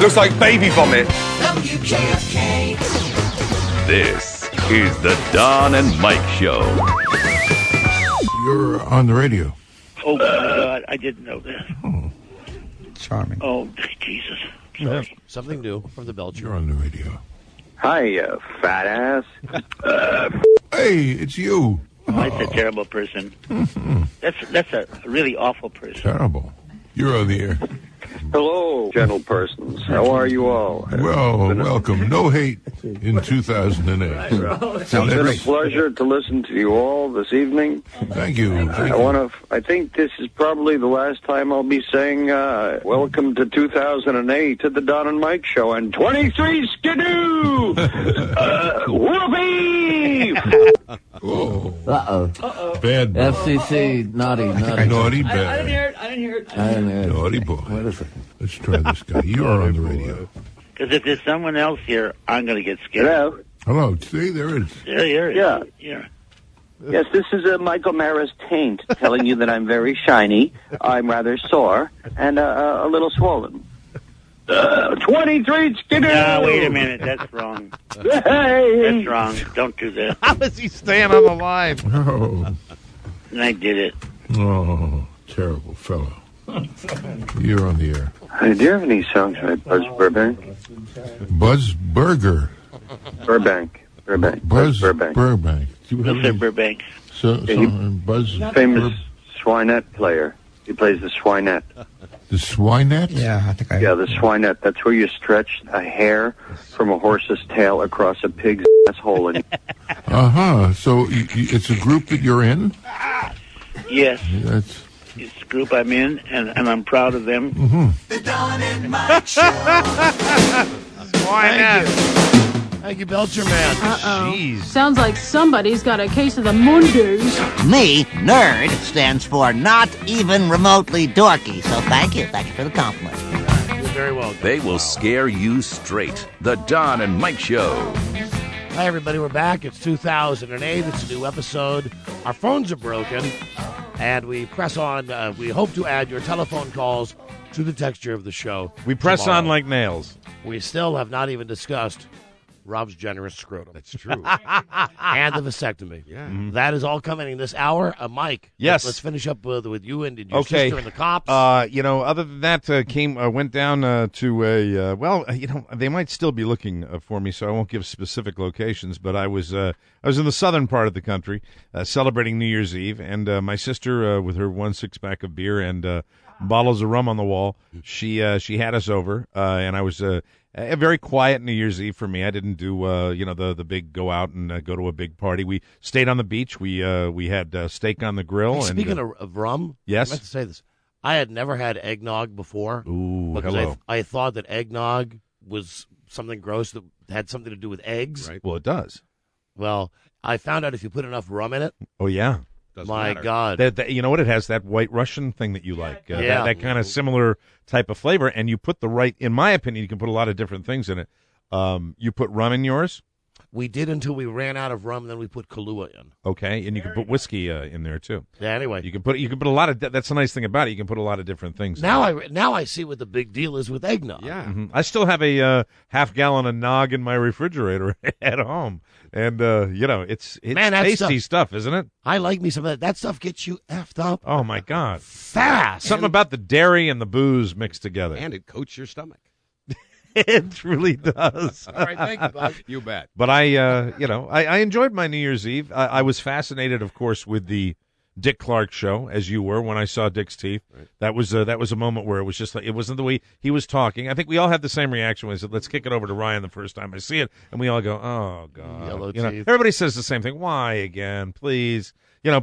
Looks like baby vomit. WKFK. This is the Don and Mike Show. You're on the radio. Oh, my God, I didn't know that. Oh, Charming. Oh, Jesus. Sorry. Something new from the Belcher. you're on the radio. Hi, fat ass. Hey, it's you. That's a terrible person. That's a really awful person. Terrible. You're on the air. Hello, gentle persons. How are you all? Well, welcome. No hate in 2008. It's been a pleasure to listen to you all this evening. Thank you. I think this is probably the last time I'll be saying welcome to 2008 to the Don and Mike Show and 23 Skidoo! Whoopee! Oh, Uh-oh. bad boy. FCC, naughty. Naughty bad. I didn't hear it. I I didn't hear it. Naughty boy. What is it? Let's try this guy. You are on the radio. Because if there's someone else here, I'm going to get scared. Hello? Hello. See, there it is. Yeah. Yes, this is Michael Maris Taint telling you that I'm very shiny, I'm rather sore, and a little swollen. 23 Skidoo! No, wait a minute. That's wrong. Hey! That's wrong. Don't do that. How is he staying on the line? Oh, And I did it. oh, terrible fellow. You're on the air. Hey, do you have any songs by Buzz Burbank? Buzz Burger. Burbank. Buzz Burbank. Burbank. Do you have Mr. any Burbank. Buzz Famous swinette player. He plays the swinette. The swinette? Yeah, I think I... Yeah, the swinette. That's where you stretch a hair from a horse's tail across a pig's asshole. And Uh-huh. So it's a group that you're in? Yes. That's... It's the group I'm in, and I'm proud of them. The Don and Mike Show. Why not? Thank you, Belcher man. Uh-oh. Jeez. Sounds like somebody's got a case of the Mondays. Me, nerd, stands for not even remotely dorky. So thank you. Thank you for the compliment. You're very welcome. They will scare you straight. The Don and Mike Show. Hi, everybody. We're back. It's 2008. It's a new episode. Our phones are broken, and we press on. We hope to add your telephone calls to the texture of the show. We press tomorrow. on like nails. We still have not even discussed Rob's generous scrotum. That's true. And the vasectomy. Yeah. That is all coming in this hour. Mike. Yes. Let's finish up with you and your Okay. sister and the cops. Other than that, went down to a. They might still be looking for me, so I won't give specific locations. But I was in the southern part of the country celebrating New Year's Eve, and my sister, with her 1 6-pack of beer and bottles of rum on the wall, she had us over, and I was. A very quiet New Year's Eve for me. I didn't do the big go out and go to a big party. We stayed on the beach. We had steak on the grill. Hey, speaking of rum, yes, I meant to say this. I had never had eggnog before. Ooh, because hello. I thought that eggnog was something gross that had something to do with eggs. Right. Well, it does. Well, I found out if you put enough rum in it. Oh yeah. My God. You know what? It has that White Russian thing that you like. Yeah. That kind of similar type of flavor. And you put in my opinion, you can put a lot of different things in it. You put rum in yours? We did until we ran out of rum, and then we put Kahlua in. Okay. And you can put whiskey in there, too. Yeah, anyway. You can put a lot of, that's the nice thing about it. You can put a lot of different things now in. Now I see what the big deal is with eggnog. Yeah. Mm-hmm. I still have a half-gallon of nog in my refrigerator at home. And, it's Man, that tasty stuff, isn't it? I like me some of that. That stuff gets you effed up. Oh, my God. Fast. Something about the dairy and the booze mixed together. And it coats your stomach. It truly does. All right, thank you, bud. You bet. But I enjoyed my New Year's Eve. I was fascinated, of course, with the Dick Clark show, as you were when I saw Dick's teeth. Right. That was a moment where it was just like, it wasn't the way he was talking. I think we all had the same reaction when he said, "Let's kick it over to Ryan the first time I see it," and we all go, "Oh God!" Yellow teeth. Everybody says the same thing. Why again? Please.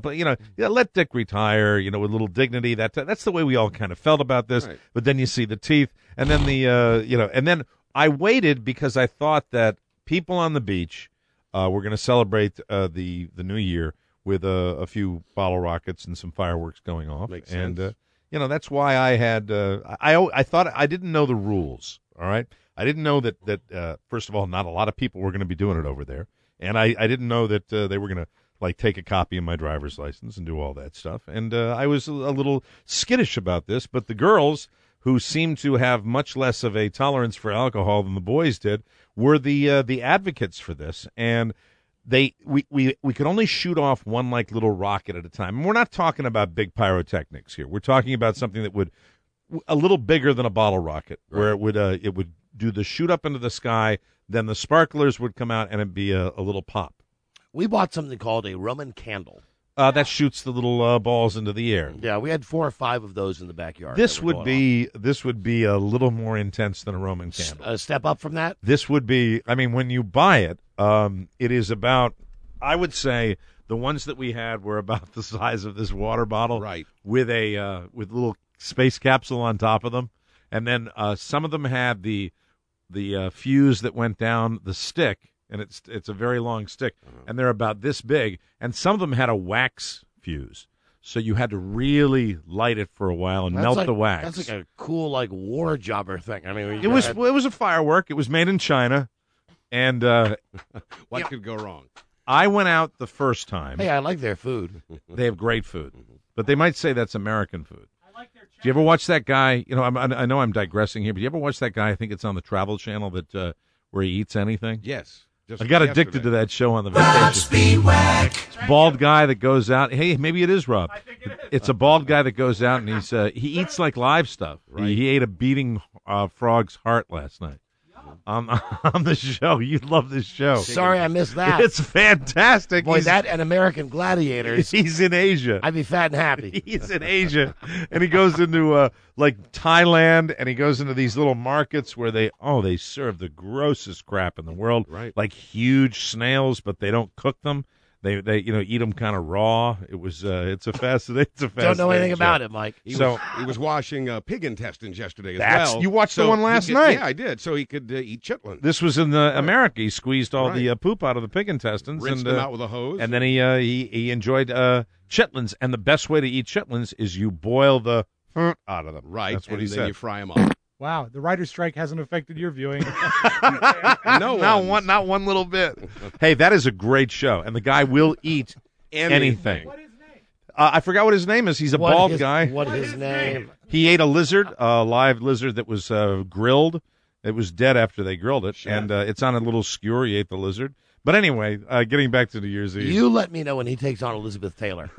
Let Dick retire, with a little dignity. That's the way we all kind of felt about this. Right. But then you see the teeth, and then and then I waited because I thought that people on the beach were going to celebrate the new year with a few bottle rockets and some fireworks going off. Makes sense. And that's why I had I thought I didn't know the rules. All right, I didn't know that first of all, not a lot of people were going to be doing it over there, and I didn't know that they were going to take a copy of my driver's license and do all that stuff. And I was a little skittish about this, but the girls who seemed to have much less of a tolerance for alcohol than the boys did, were the advocates for this. And we could only shoot off one like little rocket at a time. And we're not talking about big pyrotechnics here. We're talking about something that would a little bigger than a bottle rocket, where it would do the shoot up into the sky, then the sparklers would come out, and it'd be a little pop. We bought something called a Roman candle. That shoots the little balls into the air. Yeah, we had 4 or 5 of those in the backyard. This would be a little more intense than a Roman candle. A step up from that? This would be, I mean, when you buy it, it is about, I would say, the ones that we had were about the size of this water bottle, right? With a little space capsule on top of them, and then some of them had the fuse that went down the stick. And it's a very long stick, and they're about this big. And some of them had a wax fuse, so you had to really light it for a while and melt the wax. That's like a cool war jobber thing. I mean, it was a firework. It was made in China, and what could go wrong? I went out the first time. Hey, I like their food. They have great food, but they might say that's American food. I like their. Do you ever watch that guy? You know, I know I'm digressing here, but do you ever watch that guy? I think it's on the Travel Channel that where he eats anything. Yes. I got addicted to that show on the vacation. It's a bald guy that goes out. Hey, maybe it is Rob. I think it is. It's a bald guy that goes out and he eats like live stuff. Right. He ate a beating frog's heart last night. On the show. You'd love this show. Sorry I missed that. It's fantastic. Boy, that and American Gladiators. He's in Asia. I'd be fat and happy. He's in Asia. And he goes into like Thailand, and he goes into these little markets where they serve the grossest crap in the world. Right. Like huge snails, but they don't cook them. They eat them kind of raw. It's a fascinating. Don't know anything about it, Mike. He was washing pig intestines yesterday as well. You watched the one last night. Yeah, I did. So he could eat chitlins. This was in America. He squeezed all the poop out of the pig intestines, rinsed them out with a hose, and then he enjoyed chitlins. And the best way to eat chitlins is you boil the out of them. Right, that's what he said. Then you fry them up. Wow, the writer's strike hasn't affected your viewing. Not one little bit. Hey, that is a great show, and the guy will eat anything. What is his name? I forgot what his name is. He's a bald guy. What is his name? He ate a lizard, a live lizard that was grilled. It was dead after they grilled it, and it's on a little skewer. He ate the lizard. But anyway, getting back to New Year's Eve. You let me know when he takes on Elizabeth Taylor.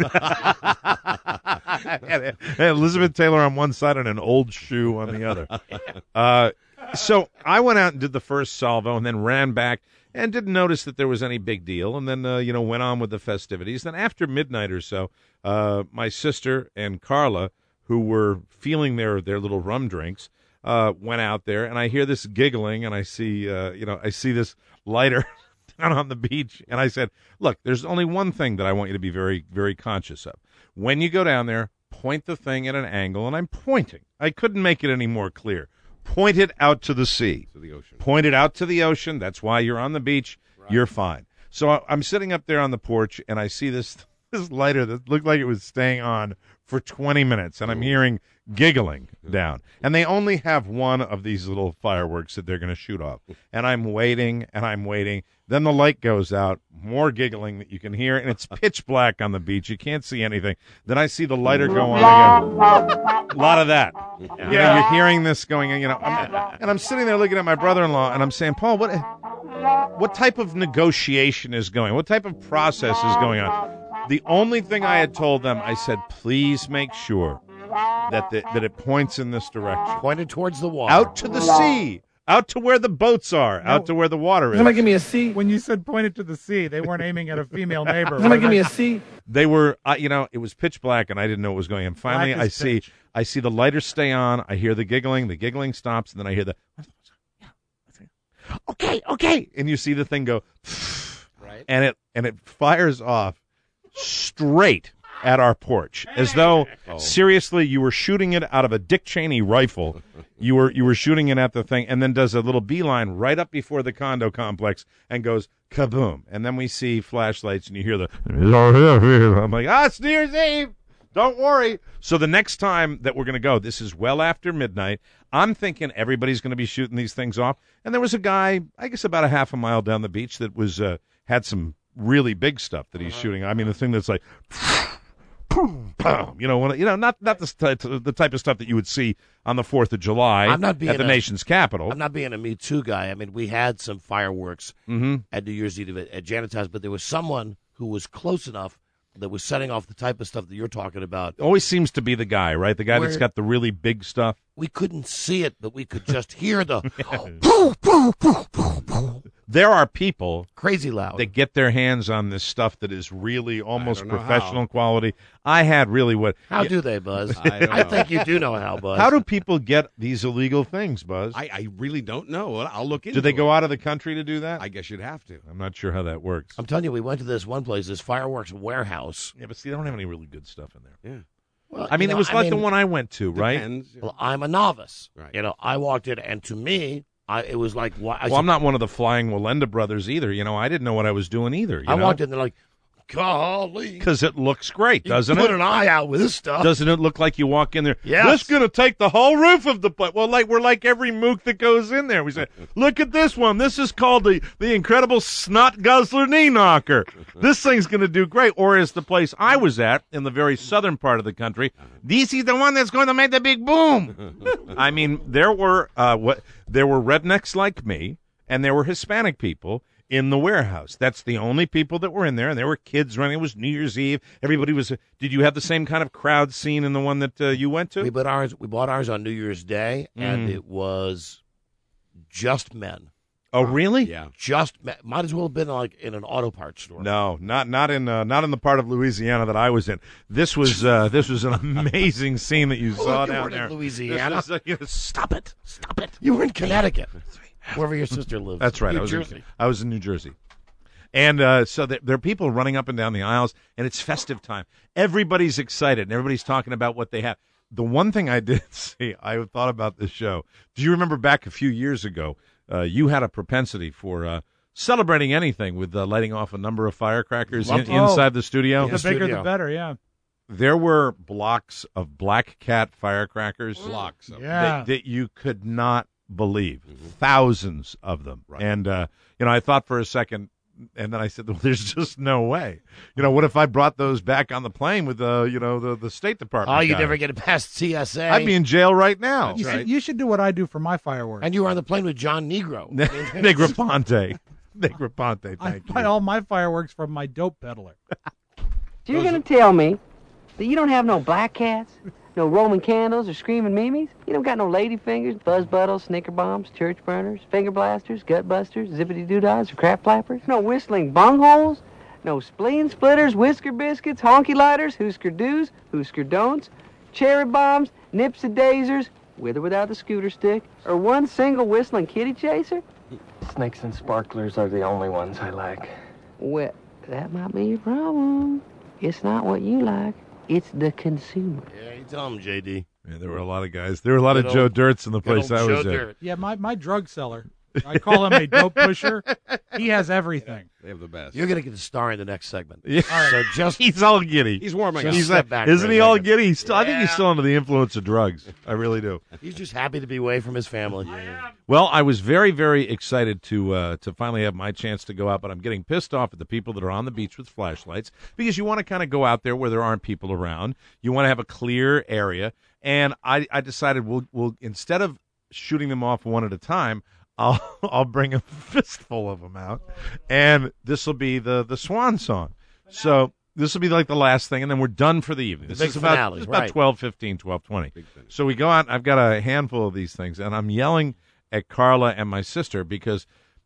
Elizabeth Taylor on one side and an old shoe on the other. So I went out and did the first salvo and then ran back and didn't notice that there was any big deal, and then went on with the festivities. Then after midnight or so, my sister and Carla, who were feeling their little rum drinks, went out there, and I hear this giggling, and I see this lighter down on the beach, and I said, look, there's only one thing that I want you to be very, very conscious of. When you go down there, point the thing at an angle, and I'm pointing. I couldn't make it any more clear. Point it out to the sea. To the ocean. Point it out to the ocean. That's why you're on the beach. Right. You're fine. So I'm sitting up there on the porch, and I see this lighter that looked like it was staying on for 20 minutes, and I'm hearing giggling down. And they only have one of these little fireworks that they're going to shoot off. And I'm waiting, and I'm waiting. Then the light goes out, more giggling that you can hear, and it's pitch black on the beach. You can't see anything. Then I see the lighter go on again. A lot of that. Yeah. You're hearing this going, and I'm sitting there looking at my brother-in-law, and I'm saying, Paul, what type of negotiation is going on? What type of process is going on? The only thing I had told them, I said, please make sure that it points in this direction. Pointed towards the water. Out to the sea. Out to where the boats are. Out to where the water is. Somebody give me a C. When you said pointed to the sea, they weren't aiming at a female neighbor. Somebody give me a C. They were, it was pitch black, and I didn't know what was going on. Finally, I see the lighter stay on. I hear the giggling stops, and then I hear the, okay. And you see the thing go, right, and it fires off straight at our porch, as though seriously you were shooting it out of a Dick Cheney rifle. You were shooting it at the thing, and then does a little beeline right up before the condo complex and goes kaboom. And then we see flashlights, and you hear the. I'm like, it's New Year's Eve. Don't worry. So the next time that we're going to go, this is well after midnight. I'm thinking everybody's going to be shooting these things off. And there was a guy, I guess about a half a mile down the beach, that was had some really big stuff that he's shooting. I mean, the thing that's like. boom, boom. Not the type of stuff that you would see on the 4th of July at the nation's capital. I'm not being a Me Too guy. I mean, we had some fireworks at New Year's Eve at Janet's house, but there was someone who was close enough that was setting off the type of stuff that you're talking about. Always seems to be the guy, right? The guy that's got the really big stuff. We couldn't see it, but we could just hear the There are people crazy loud that get their hands on this stuff that is really almost professional quality. I had really what? How do they, Buzz? I think you do know how, Buzz. How do people get these illegal things, Buzz? I really don't know. I'll look into it. Do they go out of the country to do that? I guess you'd have to. I'm not sure how that works. I'm telling you, we went to this one place, this fireworks warehouse. Yeah, but see, they don't have any really good stuff in there. Yeah. Well, I mean, it was like the one I went to, right? Well, I'm a novice. Right. I walked in, and to me, it was like... I'm not one of the Flying Wallenda brothers either. I didn't know what I was doing either. I walked in, they're like, golly. Because it looks great, doesn't it? Put an eye out with this stuff. Doesn't it look like you walk in there? Yes. This is going to take the whole roof of the place. Well, we're like every mook that goes in there. We say, look at this one. This is called the incredible snot guzzler knee knocker. This thing's going to do great. Or as the place I was at in the very southern part of the country, this is the one that's going to make the big boom. I mean, there were rednecks like me, and there were Hispanic people in the warehouse. That's the only people that were in there, and there were kids running. It was New Year's Eve. Everybody was. Did you have the same kind of crowd scene in the one that you went to? We bought ours on New Year's Day, and it was just men. Oh, really? Yeah, just men. Might as well have been like in an auto parts store. No, not in the part of Louisiana that I was in. This was an amazing scene that you saw down there. In Louisiana. Stop it! You were in Connecticut. Wherever your sister lives. That's right. New Jersey. I was in New Jersey. And so there are people running up and down the aisles, and it's festive time. Everybody's excited, and everybody's talking about what they have. The one thing I did see, I thought about this show. Do you remember back a few years ago, you had a propensity for celebrating anything with lighting off a number of firecrackers inside the studio? The bigger the better, yeah. There were blocks of Black Cat firecrackers. Blocks of that you could not believe. Thousands of them. Right. And, I thought for a second, and then I said, well, there's just no way. What if I brought those back on the plane with, the State Department? Oh, you never get it past TSA. I'd be in jail right now. You should do what I do for my fireworks. And you were on the plane with John Negro. Negroponte. Negroponte, thank you. I buy all my fireworks from my dope peddler. So you're going to tell me that you don't have no black cats? No Roman candles or screaming memes? You don't got no lady fingers, buzz buttles, snicker bombs, church burners, finger blasters, gut busters, zippity doodads, or crap flappers? No whistling bungholes? No spleen splitters, whisker biscuits, honky lighters, hoosker do's, hoosker don'ts, cherry bombs, nips and dazers, with or without the scooter stick, or one single whistling kitty chaser? Snakes and sparklers are the only ones I like. Well, that might be your problem. It's not what you like. It's the consumer. Yeah, you tell him, J.D. Yeah, there were a lot of guys. There were a lot of Joe Dirts in the place I was at. Yeah, my drug seller. I call him a dope pusher. He has everything. They have the best. You're going to get the star in the next segment. Yeah. All right. He's all giddy. He's warming up. Step back isn't he all giddy? I think he's Yeah. still under the influence of drugs. I really do. He's just happy to be away from his family. Well, I was very, very excited to finally have my chance to go out, but I'm getting pissed off at the people that are on the beach with flashlights because you want to kind of go out there where there aren't people around. You want to have a clear area, and I decided we'll instead of shooting them off one at a time, I'll bring a fistful of them out, and this will be the swan song. So this will be like the last thing, and then we're done for the evening. This is about 12:15, 12:20. So we go out. I've got a handful of these things, and I'm yelling at Carla and my sister because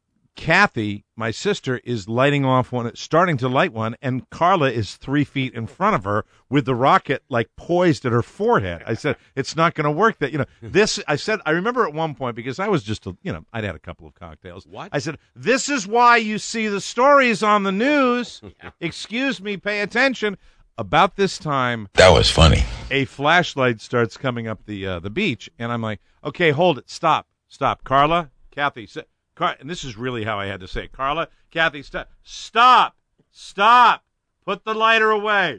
Kathy, my sister, is lighting off one, starting to light one, and Carla is 3 feet in front of her with the rocket like poised at her forehead. I said, it's not going to work. I remember at one point, because I was just, I'd had a couple of cocktails. What? I said, this is why you see the stories on the news. Excuse me, pay attention. About this time, That was funny. a flashlight starts coming up the beach, and I'm like, okay, hold it, stop, Carla, Kathy, and this is really how I had to say it. Carla, Kathy, stop, put the lighter away,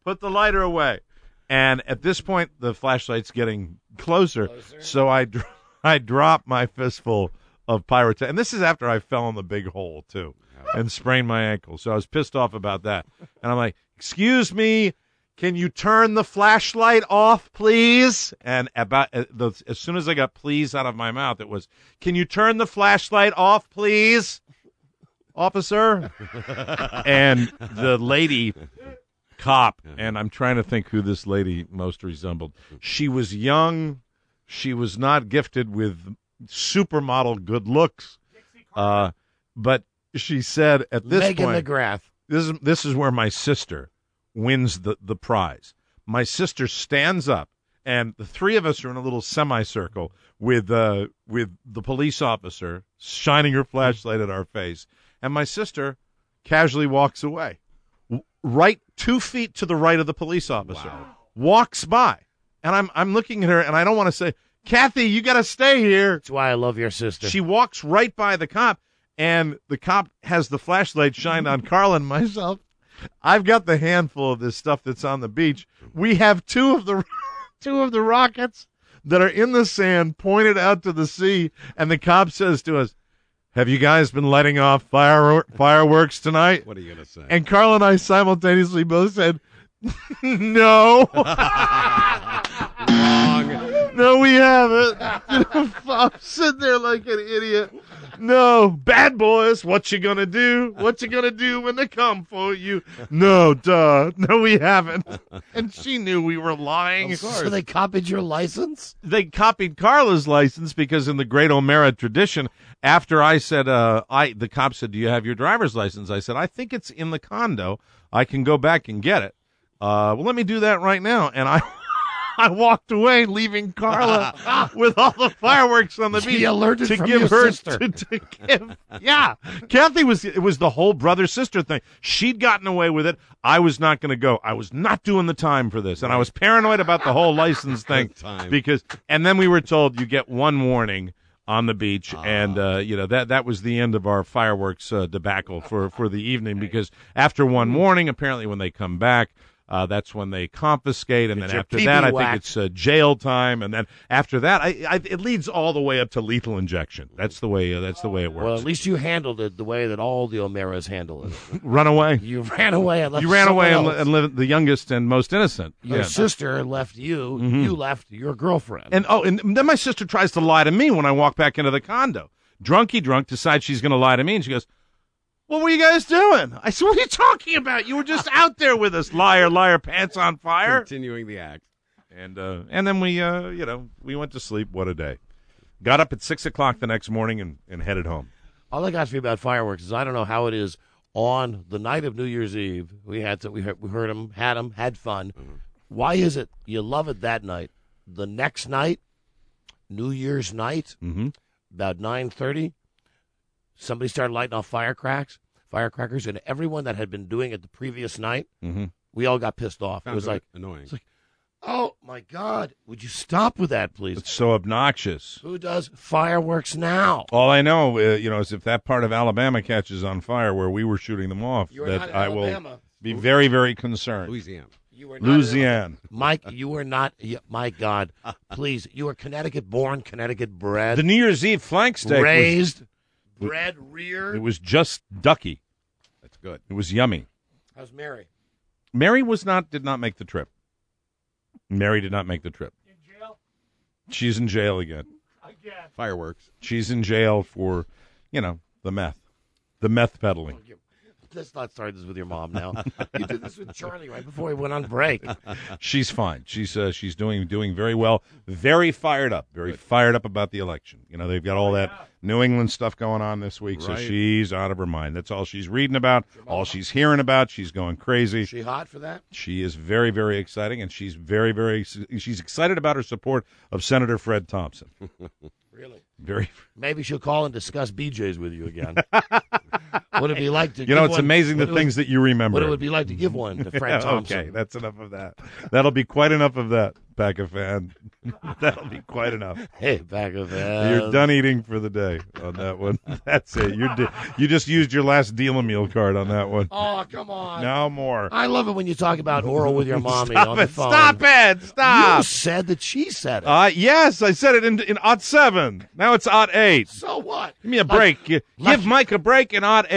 And at this point, the flashlight's getting closer. So I drop my fistful of pyrotechnics. And this is after I fell in the big hole, too, and sprained my ankle. So I was pissed off about that. And I'm like, excuse me, can you turn the flashlight off, please? And as soon as I got please out of my mouth, it was, can you turn the flashlight off, please, officer? And the lady cop, and I'm trying to think who this lady most resembled. She was young. She was not gifted with supermodel good looks. But she said at this Megan point, McGrath. This is where my sister wins the prize. My sister stands up, and the three of us are in a little semicircle with the police officer shining her flashlight at our face, and my sister casually walks away. Right 2 feet to the right of the police officer. Wow. Walks by. And I'm looking at her, and I don't want to say, Kathy, you got to stay here. That's why I love your sister. She walks right by the cop, and the cop has the flashlight shined on Carla and myself. I've got the handful of this stuff that's on the beach. We have two of the rockets that are in the sand pointed out to the sea, and the cop says to us, have you guys been letting off fireworks tonight? What are you going to say? And Carl and I simultaneously both said, no. Wrong. No, we haven't. I'm sitting there like an idiot. No, bad boys, what you gonna do? What you gonna do when they come for you? No, duh. No, we haven't. And she knew we were lying. Of course. So they copied your license? They copied Carla's license because in the great O'Mara tradition, after I said, the cop said, do you have your driver's license? I said, I think it's in the condo. I can go back and get it. Well, let me do that right now. And I walked away, leaving Carla with all the fireworks on the beach to give her sister. to give. Yeah, Kathy it was the whole brother sister thing. She'd gotten away with it. I was not going to go. I was not doing the time for this, and I was paranoid about the whole license thing and then we were told you get one warning on the beach, and that was the end of our fireworks debacle for the evening, because after one warning, apparently when they come back, that's when they confiscate, and then after that, I think it's jail time, and then after that, it leads all the way up to lethal injection. That's the way it works. Well, at least you handled it the way that all the O'Maras handle it. Run away. You ran away and left. You ran away and lived the youngest and most innocent. Your sister left you. Mm-hmm. You left your girlfriend. And then my sister tries to lie to me when I walk back into the condo. Drunk decides she's going to lie to me, and she goes, what were you guys doing? I said, what are you talking about? You were just out there with us, liar, liar, pants on fire. Continuing the act. And then we went to sleep. What a day. Got up at 6 o'clock the next morning and headed home. All I got for you about fireworks is I don't know how it is on the night of New Year's Eve. We heard them, had fun. Mm-hmm. Why is it you love it that night? The next night, New Year's night, about 9:30, somebody started lighting off firecrackers, and everyone that had been doing it the previous night, we all got pissed off. It was like annoying. It's like, oh my God, would you stop with that, please? It's so obnoxious. Who does fireworks now? All I know, is if that part of Alabama catches on fire where we were shooting them off, that I will be very, very concerned. Louisiana. Louisiana. Mike, you were not. My God, please, you were Connecticut-born, Connecticut-bred. The New Year's Eve flank steak raised. Bread reared. It was just ducky. That's good. It was yummy. How's Mary? Mary did not make the trip. Mary did not make the trip. In jail? She's in jail again. Again. Fireworks. She's in jail for, the meth. The meth peddling. Let's not start this with your mom now. You did this with Charlie right before we went on break. She's fine. She's doing very well. Very fired up. Fired up about the election. They've got all that New England stuff going on this week, so she's out of her mind. That's all she's reading about, all she's hearing about. She's going crazy. Is she hot for that? She is very, very exciting, and she's she's excited about her support of Senator Fred Thompson. Really? Very. Maybe she'll call and discuss BJ's with you again. What would it be like to? It's amazing the things that you remember. What it would be like to give one to Fred Thompson. Okay, that's enough of that. That'll be quite enough of that, Packer fan. That'll be quite enough. Hey, Packer fan. You're done eating for the day on that one. That's it. You just used your last deal-a-meal card on that one. Oh, come on. No more. I love it when you talk about oral with your mommy on the phone. Stop it. Stop. You said that she said it. Yes, I said it in OT 7. Now it's OT 8. So what? Give me a break. Give Mike a break in OT 8.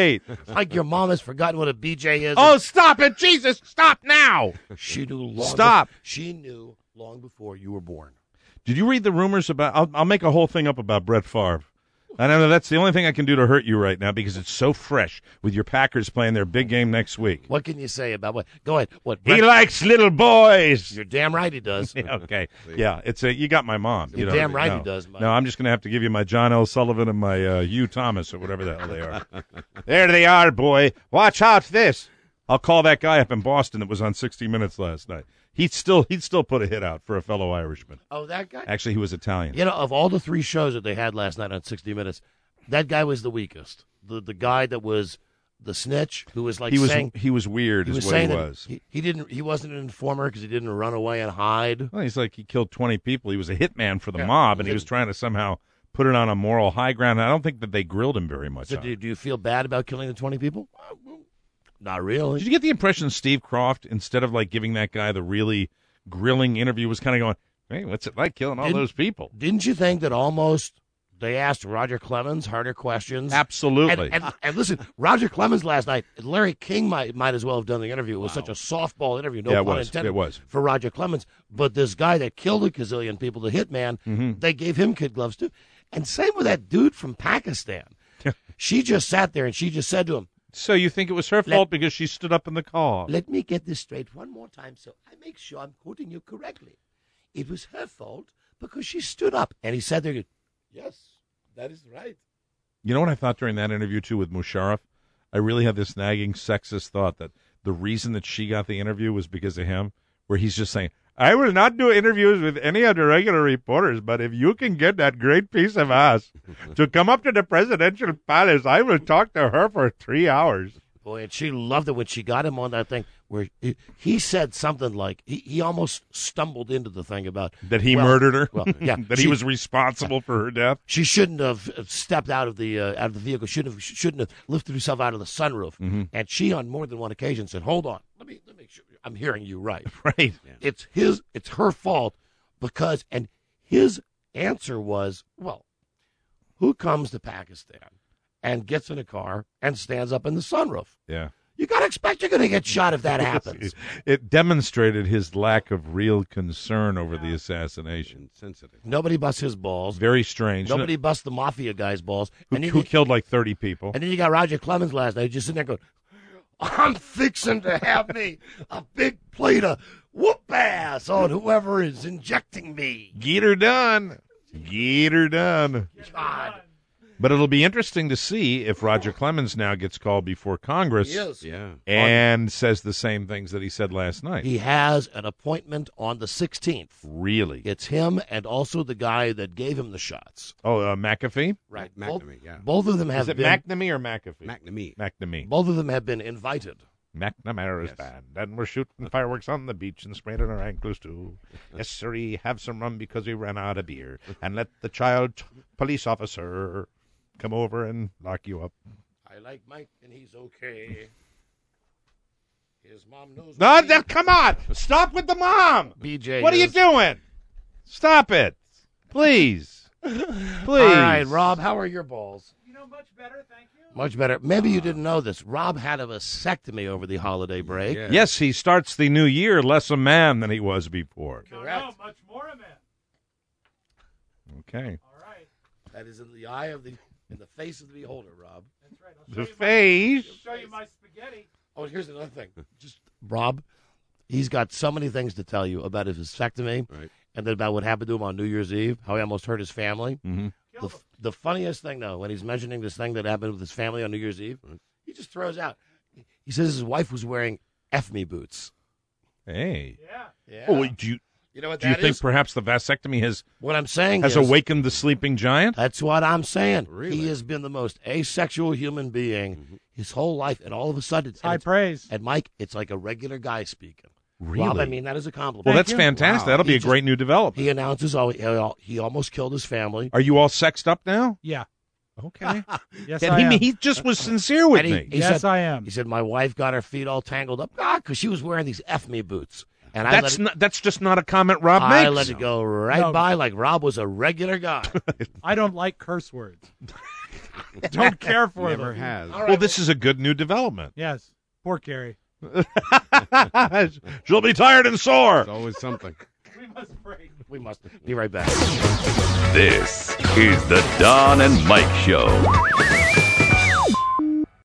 great. Like your mom has forgotten what a BJ is. Oh, stop it. Jesus, stop now. She knew long Stop. She knew long before you were born. Did you read the rumors about, I'll make a whole thing up about Brett Favre. I know that's the only thing I can do to hurt you right now because it's so fresh with your Packers playing their big game next week. What can you say about what? Go ahead. What? He likes little boys. You're damn right he does. Yeah, okay. Yeah, you got my mom. You're damn right he does, Mike. No, I'm just going to have to give you my John L. Sullivan and my Hugh Thomas or whatever the hell they are. There they are, boy. Watch out for this. I'll call that guy up in Boston that was on 60 Minutes last night. He'd still put a hit out for a fellow Irishman. Oh, that guy? Actually, he was Italian. You know, of all the 3 shows that they had last night on 60 Minutes, that guy was the weakest. The guy that was the snitch, who was like he was saying he was weird. he was is what saying he that was. He wasn't an informer because he didn't run away and hide. Well, he's like he killed 20 people. He was a hitman for the mob, and he was trying to somehow put it on a moral high ground. I don't think that they grilled him very much. So do you feel bad about killing the 20 people? Not really. Did you get the impression Steve Croft, instead of like giving that guy the really grilling interview, was kind of going, "Hey, what's it like killing all those people?" Didn't you think that almost they asked Roger Clemens harder questions? Absolutely. And listen, Roger Clemens last night, Larry King might as well have done the interview. It was such a softball interview, no pun intended. It was. For Roger Clemens. But this guy that killed a gazillion people, the hitman, they gave him kid gloves too. And same with that dude from Pakistan. She just sat there and she just said to him, "So you think it was her fault because she stood up in the car?" Let me get this straight one more time so I make sure I'm quoting you correctly. It was her fault because she stood up. And he sat there, yes, that is right. You know what I thought during that interview, too, with Musharraf? I really had this nagging sexist thought that the reason that she got the interview was because of him, where he's just saying, "I will not do interviews with any of the regular reporters, but if you can get that great piece of ass to come up to the presidential palace, I will talk to her for 3 hours." Boy, and she loved it when she got him on that thing where he said something like, he almost stumbled into the thing about that he murdered her. Well, yeah, that he was responsible for her death. She shouldn't have stepped out of the vehicle. Shouldn't have lifted herself out of the sunroof. And she, on more than one occasion, said, "Hold on, let me make sure I'm hearing you right." Right. It's her fault because, and his answer was, well, who comes to Pakistan and gets in a car and stands up in the sunroof? Yeah. You got to expect you're going to get shot if that happens. It demonstrated his lack of real concern over the assassination. Sensitive. Nobody busts his balls. Very strange. Nobody busts the mafia guy's balls. Who killed like 30 people. And then you got Roger Clemens last night just sitting there going, "I'm fixing to have me a big plate of whoop ass on whoever is injecting me. Get her done. Get her done." God. But it'll be interesting to see if Roger Clemens now gets called before Congress and says the same things that he said last night. He has an appointment on the 16th. Really? It's him and also the guy that gave him the shots. Oh, McAfee? Right. McNamee, yeah. Both of them have Is it been... McNamee or McAfee? McNamee. Both of them have been invited. McNamara's band, and we're shooting fireworks on the beach and spraying our ankles too. Yes, sirree, have some rum because we ran out of beer, and let the child police officer come over and lock you up. I like Mike, and he's okay. His mom knows. No, come on! Stop with the mom! BJ, what are you doing? Stop it, please, please. All right, Rob, how are your balls? Much better, thank you. Much better. Maybe you didn't know this. Rob had a vasectomy over the holiday break. Yeah. Yes, he starts the new year less a man than he was before. Correct. No, much more a man. Okay. All right. That is in the eye of in the face of the beholder, Rob. That's right. The face. I'll show you my spaghetti. Oh, here's another thing. Just Rob, he's got so many things to tell you about his vasectomy, and then about what happened to him on New Year's Eve, how he almost hurt his family. Mm-hmm. The funniest thing, though, when he's mentioning this thing that happened with his family on New Year's Eve, he just throws out. He says his wife was wearing F-me boots. Hey. Yeah. Oh, wait, do you know what do you that think is? perhaps the vasectomy has what I'm saying has is, awakened the sleeping giant? That's what I'm saying. Really? He has been the most asexual human being his whole life, and all of a sudden, high praise. And Mike, it's like a regular guy speaking. Really? Rob, I mean, that is a compliment. Well, that's fantastic. Wow. That'll be a great new development. He announces he almost killed his family. Are you all sexed up now? Yeah. Okay. Yes, and I am. he just was sincere with me. Yes, I am. He said, my wife got her feet all tangled up because she was wearing these F-me boots. And that's just not a comment Rob makes. I let it go right by like Rob was a regular guy. I don't like curse words. Don't care for them. Never has. Right, well, this is a good new development. Yes. Poor Carrie. She'll be tired and sore. It's always something. We must break. We must be right back. This is the Don and Mike Show.